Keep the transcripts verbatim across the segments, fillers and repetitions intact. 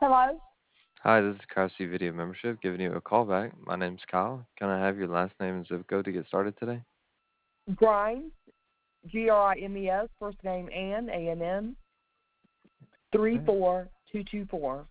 Hello? Hi, this is Craftsy Video Membership giving you a call back. My name's Kyle. Can I have your last name and zip code to get started today? Grimes, G R I M E S, first name Ann, A N N, three Okay. four two two four.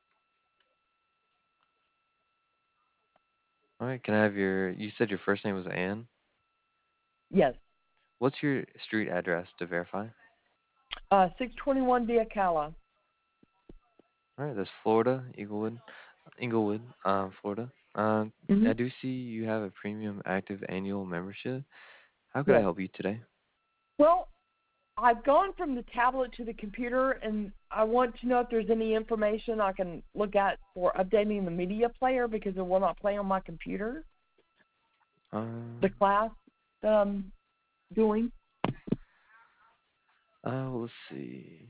All right. Can I have your, you said your first name was Ann. Yes. What's your street address to verify? Uh, six twenty-one Diacala. All right. That's Florida, Inglewood, Inglewood, uh, Florida. Uh, Mm-hmm. I do see you have a premium active annual membership. How could I Yes. help you today? Well, I've gone from the tablet to the computer, and I want to know if there's any information I can look at for updating the media player because it will not play on my computer, Uh, the class that I'm doing. uh, let's see.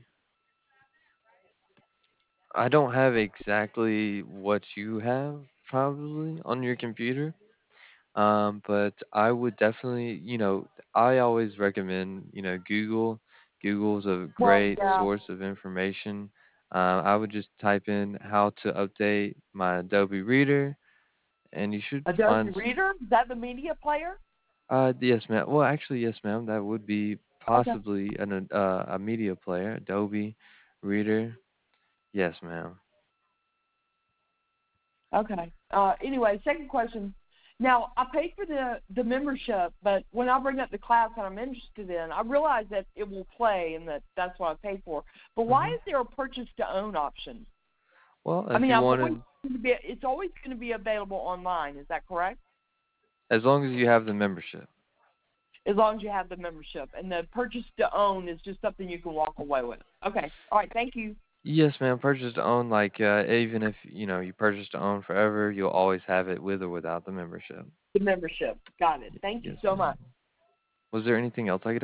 I don't have exactly what you have probably on your computer. Um, but I would definitely, you know, I always recommend, you know, Google. Google's a Well, great yeah, source of information. Uh, I would just type in how to update my Adobe Reader, and you should Adobe find. s- Reader, is that the media player? Uh, yes, ma'am. Well, actually, yes, ma'am. That would be Okay. possibly an uh, a media player, Adobe Reader. Yes, ma'am. Okay. Uh, anyway, second question. Now, I paid for the, the membership, but when I bring up the class that I'm interested in, I realize that it will play and that that's what I paid for. But why hmm is there a purchase to own option? Well, I if mean, you I've always wanted, going to be, it's always going to be available online. Is that correct? as long as you have the membership. As long as you have the membership, and the purchase to own is just something you can walk away with. Okay. All right. Thank you. Yes, ma'am. Purchase to own, like uh, even if you know you purchase to own forever, you'll always have it with or without the membership. The membership. Got it. Y- Thank you yes, so ma'am. much. Was there anything else I could